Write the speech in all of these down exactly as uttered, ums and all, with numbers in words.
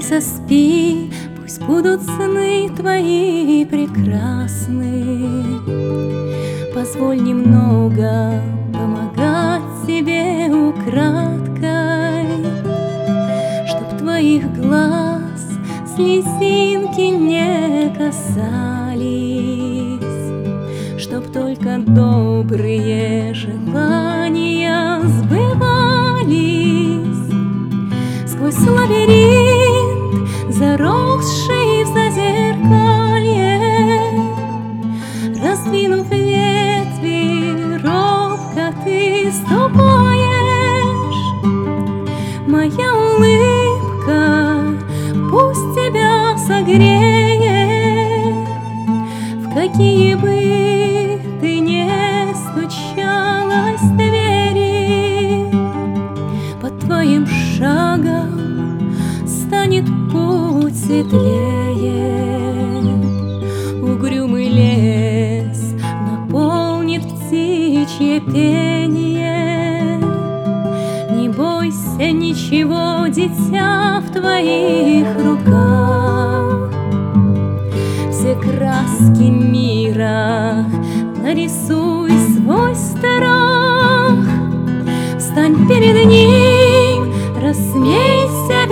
Алиса, спи, пусть будут сны твои прекрасны. Позволь немного помогать тебе украдкой, чтоб твоих глаз слезинки не касались, чтоб только добрые желания сбывались. Сквозь лабиринт, заросший в зазеркалье, раздвинув ветви, робко ты ступаешь. Моя улыбка пусть тебя согреет, в какие бы ты не стучалась двери. Под твоим шагом станет путь светлее, угрюмый лес наполнит птичье пение. Не бойся ничего, дитя, в твоих руках. Все краски мира нарисуй свой страх. Встань перед ним, рассмейся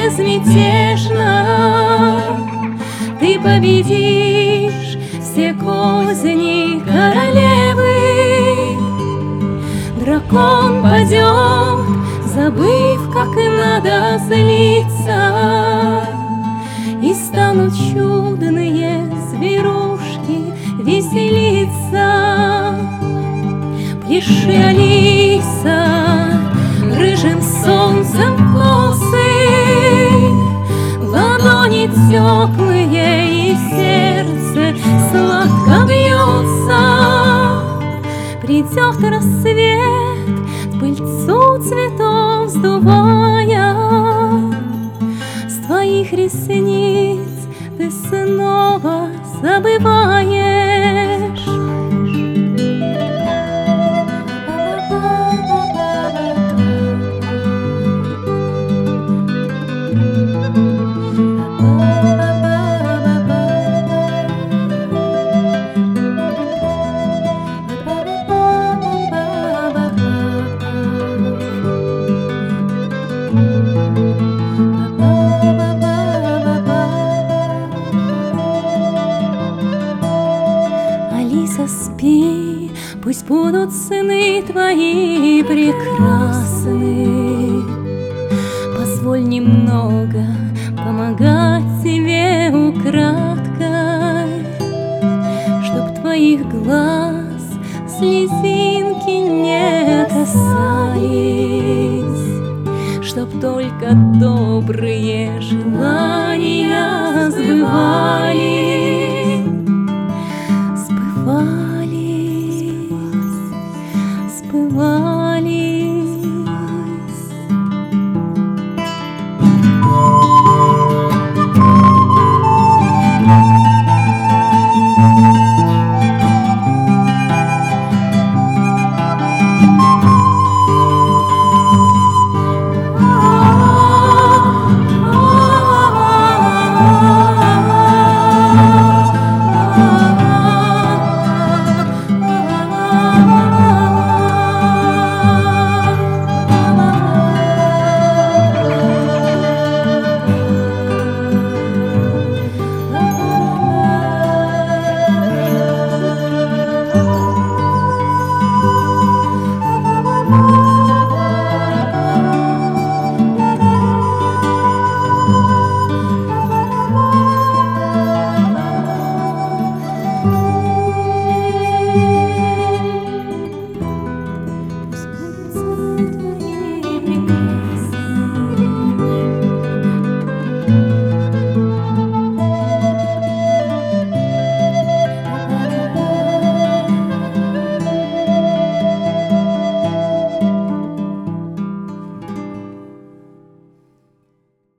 безмятежно. Ты победишь все козни королевы. Дракон падет, забыв, как и надо злиться, и станут чудные зверушки веселиться. Пляши, Алиса, рыжим солнцем косы, ладони теплые и сердце сладко бьется. Придет рассвет, пыльцу цветов сдувая, с твоих ресниц ты снова забываешь. Алиса, спи, пусть будут сны твои прекрасны. Позволь немного помогать тебе украдкой, чтоб твоих глаз слезинки не касались, чтоб только добрые желания сбывались.